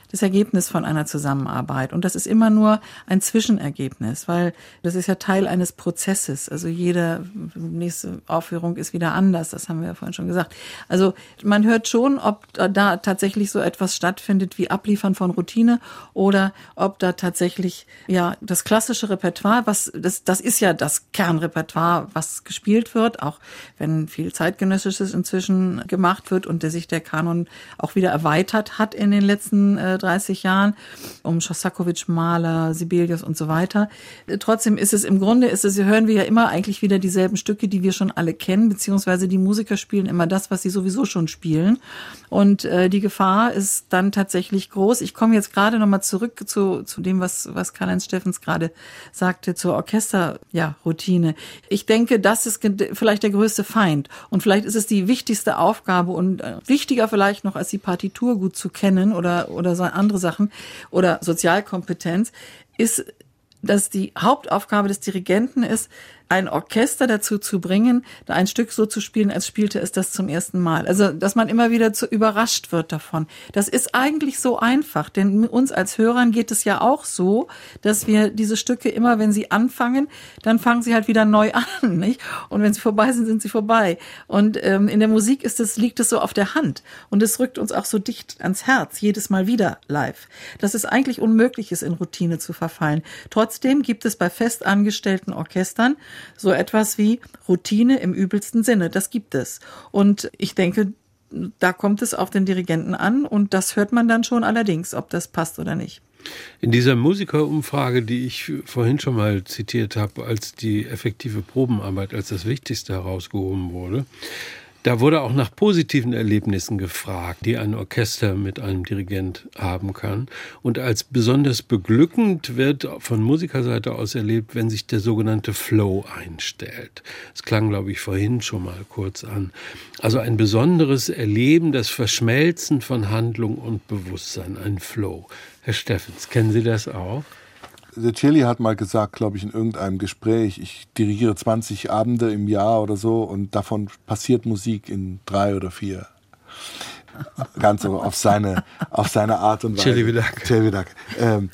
das Ergebnis von einer Zusammenarbeit. Und das ist immer nur ein Zwischenergebnis, weil das ist ja Teil eines Prozesses. Also jede nächste Aufführung ist wieder anders, das haben wir ja vorhin schon gesagt. Also man hört schon, ob da tatsächlich so etwas stattfindet wie Abliefern von Routine oder ob da tatsächlich ja das klassische Repertoire, was das, das ist ja das Kernrepertoire, was gespielt wird, auch wenn viel Zeitgenössisches inzwischen gemacht wird und der sich der Kanon auch wieder erweitert hat in den letzten äh, dreißig Jahren, um Schostakowitsch, Mahler, Sibelius und so weiter. Äh, trotzdem ist es im Grunde, ist es, hören wir ja immer eigentlich wieder dieselben Stücke, die wir schon alle kennen, beziehungsweise die Musiker spielen immer das, was sie sowieso schon spielen. Und äh, die Gefahr ist dann tatsächlich groß. Ich komme jetzt gerade nochmal zurück zu, zu dem, was, was Karl-Heinz Steffens gerade sagte, zur Orchester, ja, Routine. Ich denke, das ist vielleicht der größte Feind. Und vielleicht ist es die wichtigste Aufgabe und äh, wichtiger vielleicht noch als die Partitur gut zu kennen oder, oder so andere Sachen oder Sozialkompetenz, ist, dass die Hauptaufgabe des Dirigenten ist, ein Orchester dazu zu bringen, da ein Stück so zu spielen, als spielte es das zum ersten Mal. Also, dass man immer wieder zu überrascht wird davon. Das ist eigentlich so einfach, denn uns als Hörern geht es ja auch so, dass wir diese Stücke immer, wenn sie anfangen, dann fangen sie halt wieder neu an, nicht? Und wenn sie vorbei sind, sind sie vorbei. Und ähm, in der Musik ist es, liegt es so auf der Hand. Und es rückt uns auch so dicht ans Herz, jedes Mal wieder live. Dass es eigentlich unmöglich ist, in Routine zu verfallen. Trotzdem gibt es bei festangestellten Orchestern so etwas wie Routine im übelsten Sinne. Das gibt es. Und ich denke, da kommt es auf den Dirigenten an und das hört man dann schon allerdings, ob das passt oder nicht. In dieser Musikerumfrage, die ich vorhin schon mal zitiert habe, als die effektive Probenarbeit als das Wichtigste herausgehoben wurde, da wurde auch nach positiven Erlebnissen gefragt, die ein Orchester mit einem Dirigent haben kann. Und als besonders beglückend wird von Musikerseite aus erlebt, wenn sich der sogenannte Flow einstellt. Das klang, glaube ich, vorhin schon mal kurz an. Also ein besonderes Erleben, das Verschmelzen von Handlung und Bewusstsein, ein Flow. Herr Steffens, kennen Sie das auch? Der Celli hat mal gesagt, glaube ich, in irgendeinem Gespräch, ich dirigiere zwanzig Abende im Jahr oder so und davon passiert Musik in drei oder vier. Ganz so auf seine, auf seine Art und Weise. Celli Vidak. Celli Vidak. Ähm,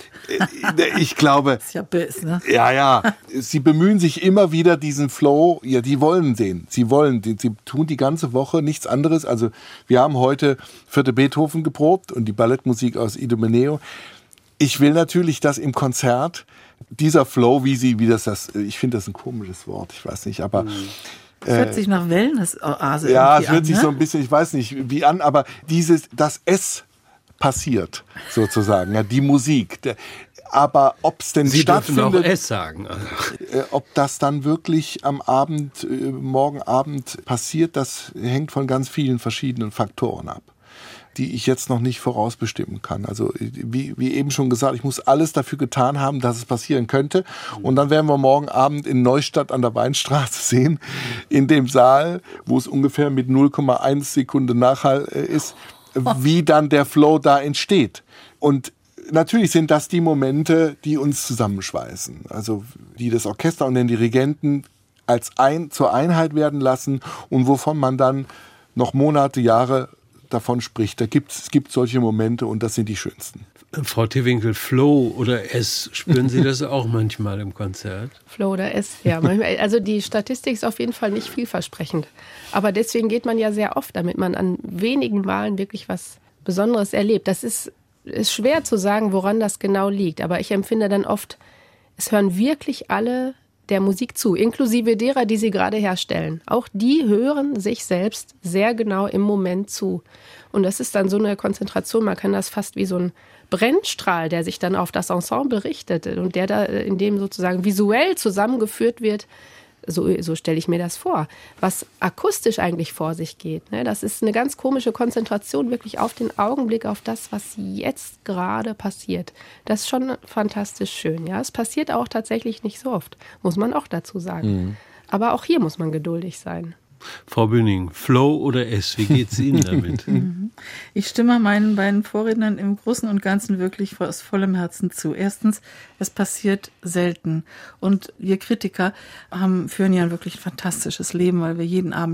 ich glaube, das ist ja Biss, ne? Ja, ja. Sie bemühen sich immer wieder diesen Flow. Ja, die wollen den. Sie wollen den. Sie tun die ganze Woche nichts anderes. Also wir haben heute vierte Beethoven geprobt und die Ballettmusik aus Idomeneo. Ich will natürlich, dass im Konzert dieser Flow, wie sie, wie das, das ich finde das ein komisches Wort, ich weiß nicht, aber... Es hört äh, sich nach Wellness-Oase ja, es hört an, sich ne? so ein bisschen, ich weiß nicht wie an, aber dieses, das S passiert sozusagen, ja, die Musik. Der, aber ob es denn Sie stattfindet... Sie dürfen auch S sagen. Äh, ob das dann wirklich am Abend, äh, morgen Abend passiert, das hängt von ganz vielen verschiedenen Faktoren ab, die ich jetzt noch nicht vorausbestimmen kann. Also wie, wie eben schon gesagt, ich muss alles dafür getan haben, dass es passieren könnte. Und dann werden wir morgen Abend in Neustadt an der Weinstraße sehen, in dem Saal, wo es ungefähr mit null Komma eins Sekunde Nachhall ist, wie dann der Flow da entsteht. Und natürlich sind das die Momente, die uns zusammenschweißen. Also die das Orchester und den Dirigenten als ein, zur Einheit werden lassen und wovon man dann noch Monate, Jahre davon spricht. Da gibt's, es gibt solche Momente und das sind die schönsten. Frau Tewinkel, Flow oder S, spüren Sie das auch manchmal im Konzert? Flow oder S, ja. Manchmal, also die Statistik ist auf jeden Fall nicht vielversprechend. Aber deswegen geht man ja sehr oft, damit man an wenigen Malen wirklich was Besonderes erlebt. Das ist, ist schwer zu sagen, woran das genau liegt. Aber ich empfinde dann oft, es hören wirklich alle der Musik zu, inklusive derer, die sie gerade herstellen. Auch die hören sich selbst sehr genau im Moment zu. Und das ist dann so eine Konzentration, man kann das fast wie so ein Brennstrahl, der sich dann auf das Ensemble richtet und der da in dem sozusagen visuell zusammengeführt wird, so, so stelle ich mir das vor, was akustisch eigentlich vor sich geht. Ne? Das ist eine ganz komische Konzentration wirklich auf den Augenblick, auf das, was jetzt gerade passiert. Das ist schon fantastisch schön. Ja? Es passiert auch tatsächlich nicht so oft, muss man auch dazu sagen. Mhm. Aber auch hier muss man geduldig sein. Frau Bühning, Flow oder S, wie geht's Ihnen damit? Ich stimme meinen beiden Vorrednern im Großen und Ganzen wirklich aus vollem Herzen zu. Erstens, es passiert selten. Und wir Kritiker haben, führen ja ein wirklich fantastisches Leben, weil wir jeden Abend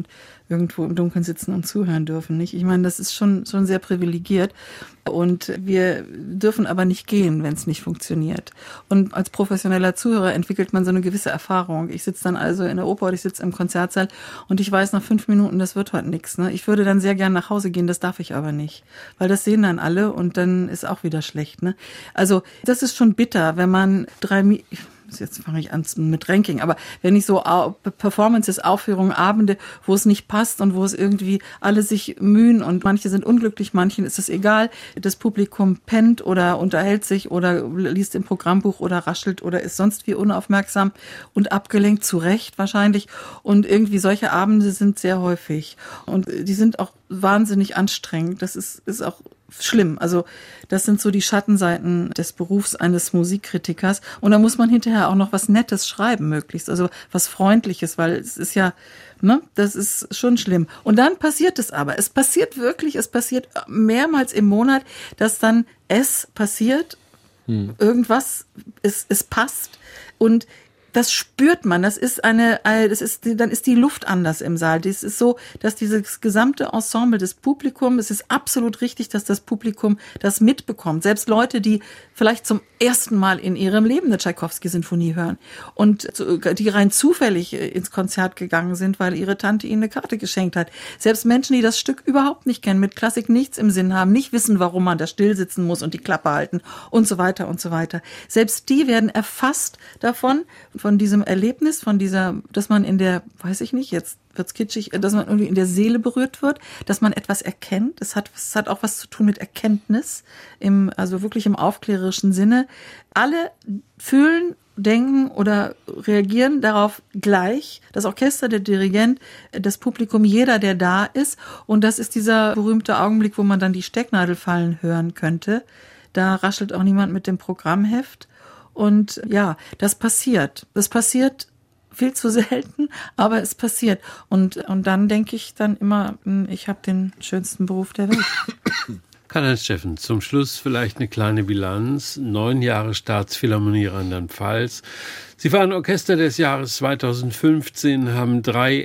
irgendwo im Dunkeln sitzen und zuhören dürfen, nicht? Ich meine, das ist schon, schon sehr privilegiert. Und wir dürfen aber nicht gehen, wenn es nicht funktioniert. Und als professioneller Zuhörer entwickelt man so eine gewisse Erfahrung. Ich sitze dann also in der Oper oder ich sitze im Konzertsaal und ich weiß nach fünf Minuten, das wird heute nichts. Ne? Ich würde dann sehr gern nach Hause gehen, das darf ich aber nicht. Weil das sehen dann alle und dann ist auch wieder schlecht. Ne? Also das ist schon bitter, wenn man drei... Mi- Jetzt fange ich an mit Ranking, aber wenn ich so Performances, Aufführungen, Abende, wo es nicht passt und wo es irgendwie alle sich mühen und manche sind unglücklich, manchen ist es egal, das Publikum pennt oder unterhält sich oder liest im Programmbuch oder raschelt oder ist sonst wie unaufmerksam und abgelenkt, zu Recht wahrscheinlich. Und irgendwie solche Abende sind sehr häufig und die sind auch wahnsinnig anstrengend. Das ist, ist auch schlimm. Also das sind so die Schattenseiten des Berufs eines Musikkritikers. Und da muss man hinterher auch noch was Nettes schreiben, möglichst. Also was Freundliches, weil es ist ja, ne, das ist schon schlimm. Und dann passiert es aber. Es passiert wirklich, es passiert mehrmals im Monat, dass dann es passiert, hm. irgendwas, es, es passt und das spürt man, das ist eine, das ist, dann ist die Luft anders im Saal. Das ist so, dass dieses gesamte Ensemble des Publikums, es ist absolut richtig, dass das Publikum das mitbekommt. Selbst Leute, die vielleicht zum ersten Mal in ihrem Leben eine Tschaikowski-Sinfonie hören und die rein zufällig ins Konzert gegangen sind, weil ihre Tante ihnen eine Karte geschenkt hat. Selbst Menschen, die das Stück überhaupt nicht kennen, mit Klassik nichts im Sinn haben, nicht wissen, warum man da still sitzen muss und die Klappe halten und so weiter und so weiter. Selbst die werden erfasst davon, von diesem Erlebnis, von dieser, dass man in der, weiß ich nicht, jetzt wird's kitschig, dass man irgendwie in der Seele berührt wird, dass man etwas erkennt. Es hat, es hat auch was zu tun mit Erkenntnis, im, also wirklich im aufklärerischen Sinne. Alle fühlen, denken oder reagieren darauf gleich. Das Orchester, der Dirigent, das Publikum, jeder, der da ist. Und das ist dieser berühmte Augenblick, wo man dann die Stecknadel fallen hören könnte. Da raschelt auch niemand mit dem Programmheft. Und ja, das passiert. Das passiert viel zu selten, aber es passiert. Und, und dann denke ich dann immer, ich habe den schönsten Beruf der Welt. Karl-Heinz Steffen, zum Schluss vielleicht eine kleine Bilanz. Neun Jahre Staatsphilharmonie Rheinland-Pfalz. Sie waren Orchester des Jahres zweitausendfünfzehn, haben drei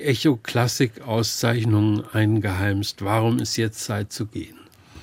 Echo-Klassik-Auszeichnungen eingeheimst. Warum ist jetzt Zeit zu gehen?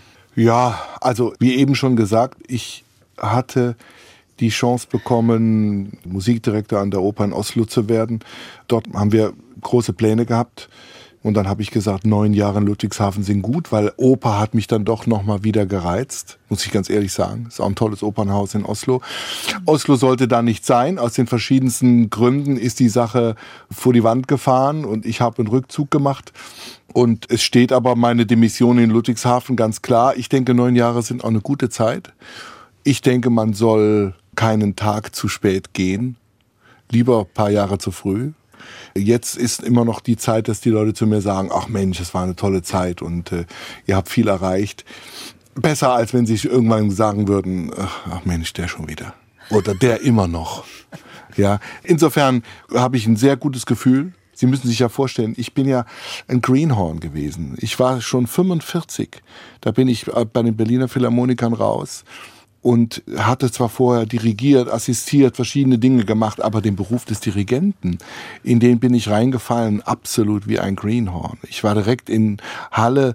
Ja, also wie eben schon gesagt, ich hatte die Chance bekommen, Musikdirektor an der Oper in Oslo zu werden. Dort haben wir große Pläne gehabt. Und dann habe ich gesagt, neun Jahre in Ludwigshafen sind gut, weil Oper hat mich dann doch nochmal wieder gereizt, muss ich ganz ehrlich sagen. Ist auch ein tolles Opernhaus in Oslo. Oslo sollte da nicht sein. Aus den verschiedensten Gründen ist die Sache vor die Wand gefahren und ich habe einen Rückzug gemacht. Und es steht aber meine Demission in Ludwigshafen ganz klar. Ich denke, neun Jahre sind auch eine gute Zeit. Ich denke, man soll keinen Tag zu spät gehen. Lieber ein paar Jahre zu früh. Jetzt ist immer noch die Zeit, dass die Leute zu mir sagen, ach Mensch, es war eine tolle Zeit und äh, ihr habt viel erreicht. Besser, als wenn sie irgendwann sagen würden, ach Mensch, der schon wieder. Oder der immer noch. Ja, insofern habe ich ein sehr gutes Gefühl. Sie müssen sich ja vorstellen, ich bin ja ein Greenhorn gewesen. Ich war schon fünfundvierzig. Da bin ich bei den Berliner Philharmonikern raus. Und hatte zwar vorher dirigiert, assistiert, verschiedene Dinge gemacht, aber den Beruf des Dirigenten, in den bin ich reingefallen, absolut wie ein Greenhorn. Ich war direkt in Halle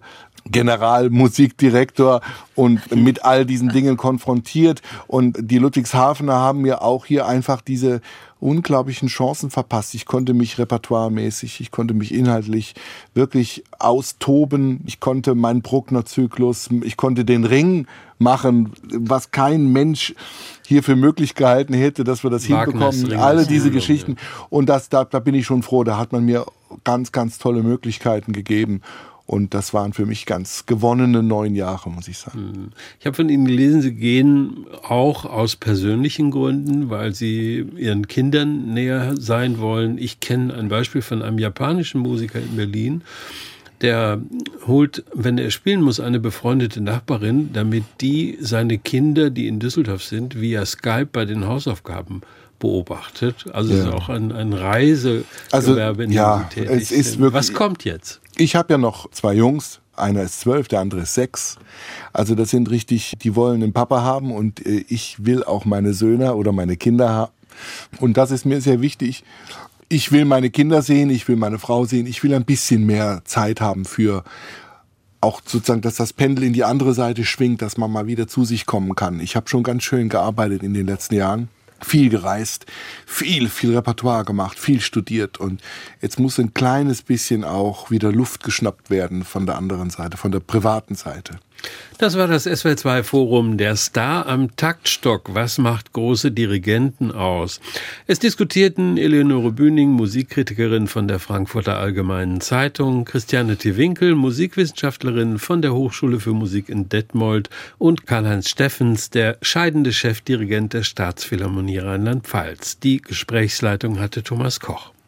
Generalmusikdirektor und mit all diesen Dingen konfrontiert. Und die Ludwigshafener haben mir auch hier einfach diese unglaublichen Chancen verpasst. Ich konnte mich repertoiremäßig, ich konnte mich inhaltlich wirklich austoben. Ich konnte meinen Bruckner-Zyklus, ich konnte den Ring machen, was kein Mensch hier für möglich gehalten hätte, dass wir das Wagner's hinbekommen. Ring, Alle diese Geschichten. Ja. Und das, da, da bin ich schon froh. Da hat man mir ganz, ganz tolle Möglichkeiten gegeben. Und das waren für mich ganz gewonnene neun Jahre, muss ich sagen. Ich habe von Ihnen gelesen, Sie gehen auch aus persönlichen Gründen, weil Sie Ihren Kindern näher sein wollen. Ich kenne ein Beispiel von einem japanischen Musiker in Berlin, der holt, wenn er spielen muss, eine befreundete Nachbarin, damit die seine Kinder, die in Düsseldorf sind, via Skype bei den Hausaufgaben beobachtet. Also ja. Es ist auch ein, ein Reisegewerbe, also, in dem ja, Sie tätig es ist sind. Wirklich, was kommt jetzt? Ich habe ja noch zwei Jungs. Einer ist zwölf, der andere ist sechs. Also das sind richtig, die wollen einen Papa haben und ich will auch meine Söhne oder meine Kinder haben. Und das ist mir sehr wichtig. ich will meine Kinder sehen, ich will meine Frau sehen, ich will ein bisschen mehr Zeit haben für auch sozusagen, dass das Pendel in die andere Seite schwingt, dass man mal wieder zu sich kommen kann. Ich habe schon ganz schön gearbeitet in den letzten Jahren. Viel gereist, viel, viel Repertoire gemacht, viel studiert und jetzt muss ein kleines bisschen auch wieder Luft geschnappt werden von der anderen Seite, von der privaten Seite. Das war das S W R zwei Forum Der Star am Taktstock. Was macht große Dirigenten aus? Es diskutierten Eleonore Bühning, Musikkritikerin von der Frankfurter Allgemeinen Zeitung, Christiane T. Winkel, Musikwissenschaftlerin von der Hochschule für Musik in Detmold und Karl-Heinz Steffens, der scheidende Chefdirigent der Staatsphilharmonie Rheinland-Pfalz. Die Gesprächsleitung hatte Thomas Koch.